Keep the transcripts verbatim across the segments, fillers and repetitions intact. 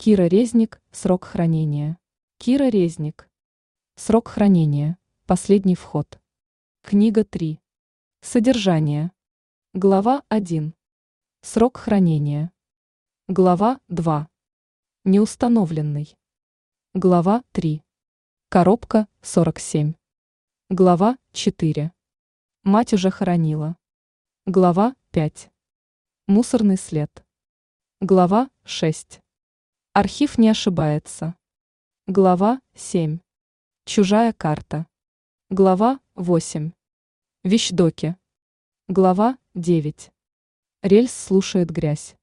Кира Резник. Срок хранения. Кира Резник. Срок хранения. Последний вход. Книга три. Содержание. Глава один. Срок хранения. Глава два. Неустановленный. Глава три. Коробка сорок семь. Глава четыре. Мать уже хоронила. Глава пять. Мусорный след. Глава шесть. Архив не ошибается. Глава семь. Чужая карта. Глава восемь. Вещдоки. Глава девять. Рельс слушает грязь.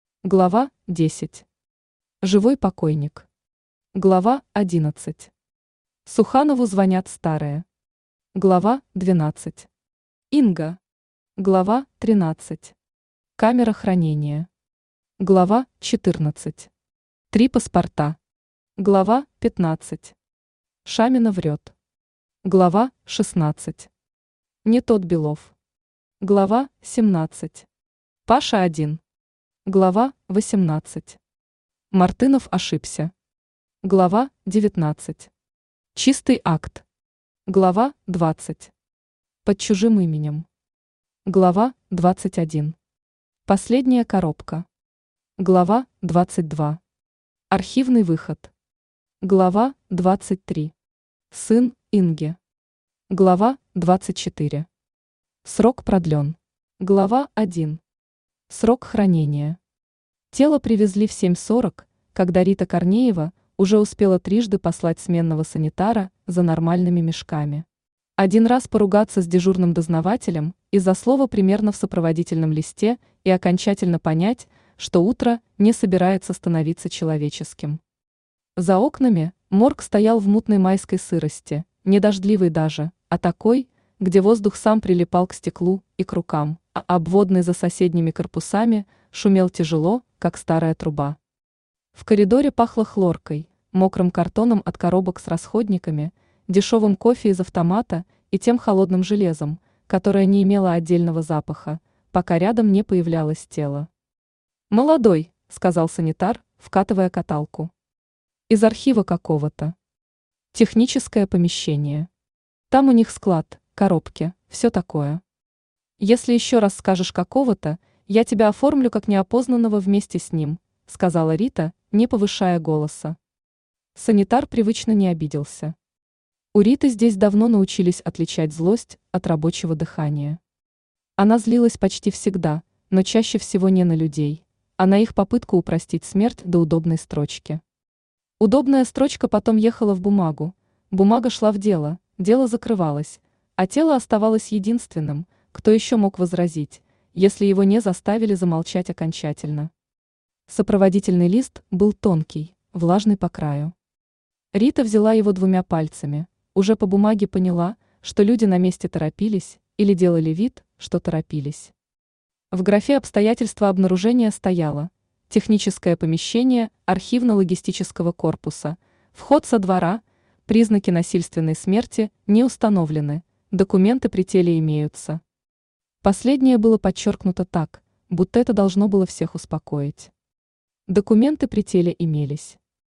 Глава десять. Живой покойник. Глава одиннадцать. Суханову звонят старые. Глава двенадцать. Инга. Глава тринадцать. Камера хранения. Глава четырнадцать. Три паспорта. Глава пятнадцать. Шамина врет. Глава шестнадцать. Не тот Белов. Глава семнадцать. Паша один. Глава восемнадцать. Мартынов ошибся. Глава девятнадцать. Чистый акт. Глава двадцать. Под чужим именем. Глава двадцать один. Последняя коробка. Глава двадцать два. Архивный выход. Глава двадцать три. Сын Инги. Глава двадцать четыре. Срок продлен. Глава один. Срок хранения. Тело привезли в семь сорок, когда Рита Корнеева уже успела трижды послать сменного санитара за нормальными мешками. Один раз поругаться с дежурным дознавателем из-за слова примерно в сопроводительном листе и окончательно понять, что утро не собирается становиться человеческим. За окнами морг стоял в мутной майской сырости, не дождливой даже, а такой, где воздух сам прилипал к стеклу и к рукам, а обводный за соседними корпусами шумел тяжело, как старая труба. В коридоре пахло хлоркой, мокрым картоном от коробок с расходниками, дешевым кофе из автомата и тем холодным железом, которое не имело отдельного запаха, пока рядом не появлялось тело. «Молодой», — сказал санитар, вкатывая каталку. «Из архива какого-то. Техническое помещение. Там у них склад, коробки, все такое. Если еще раз скажешь какого-то, я тебя оформлю как неопознанного вместе с ним», — сказала Рита, не повышая голоса. Санитар привычно не обиделся. У Риты здесь давно научились отличать злость от рабочего дыхания. Она злилась почти всегда, но чаще всего не на людей, а на их попытку упростить смерть до удобной строчки. Удобная строчка потом ехала в бумагу, бумага шла в дело, дело закрывалось, а тело оставалось единственным, кто еще мог возразить, если его не заставили замолчать окончательно. Сопроводительный лист был тонкий, влажный по краю. Рита взяла его двумя пальцами, уже по бумаге поняла, что люди на месте торопились или делали вид, что торопились. В графе «Обстоятельства обнаружения» стояло: техническое помещение архивно-логистического корпуса, вход со двора, признаки насильственной смерти не установлены, документы при теле имеются. Последнее было подчеркнуто так, будто это должно было всех успокоить. Документы при теле имелись.